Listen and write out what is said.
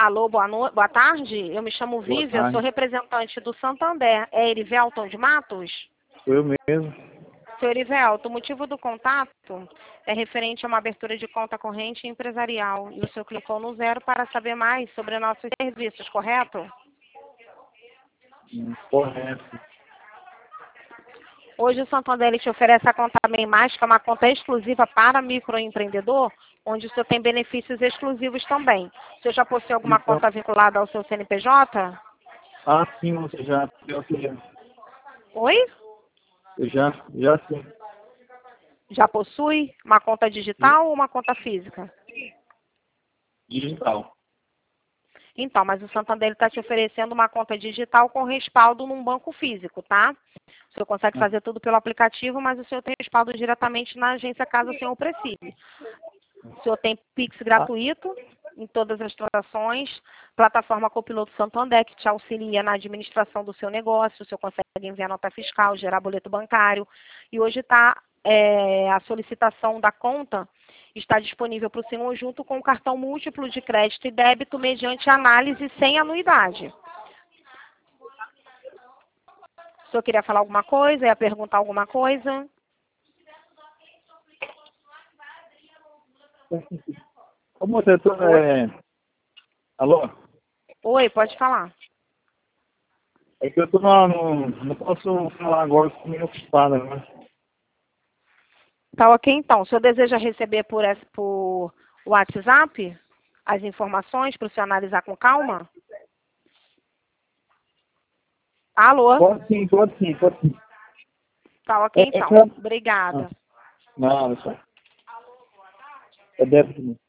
Alô, boa tarde. Eu me chamo Vívia, sou representante do Santander. É Erivelton de Matos? Sou eu mesmo. Senhor Erivelton, o motivo do contato é referente a uma abertura de conta corrente empresarial. E o senhor clicou no 0 para saber mais sobre nossos serviços, correto? Correto. Hoje o Santander ele te oferece a conta Bem Mais, que é uma conta exclusiva para microempreendedor, onde o senhor tem benefícios exclusivos também. O senhor já possui alguma Então, conta vinculada ao seu CNPJ? sim, você já. Oi? Eu já sim. Já possui uma conta digital ou uma conta física? Digital. Então, mas o Santander está te oferecendo uma conta digital com respaldo num banco físico, tá? O senhor consegue fazer tudo pelo aplicativo, mas o senhor tem respaldo diretamente na agência caso o senhor precise. O senhor tem Pix gratuito em todas as transações, plataforma Copiloto Santander, que te auxilia na administração do seu negócio, o senhor consegue enviar nota fiscal, gerar boleto bancário. E hoje está a solicitação da conta está disponível para o senhor junto com o cartão múltiplo de crédito e débito mediante análise sem anuidade. O senhor queria falar alguma coisa? Ia perguntar alguma coisa? Ô, moça, eu tô, Alô? Oi, pode falar. É que eu tô não posso falar agora, tô meio ocupada, né? Tá ok, então. O senhor deseja receber por WhatsApp as informações para o senhor analisar com calma? Alô? Pode sim. Tá ok, então. Obrigada. Não, só. É débito.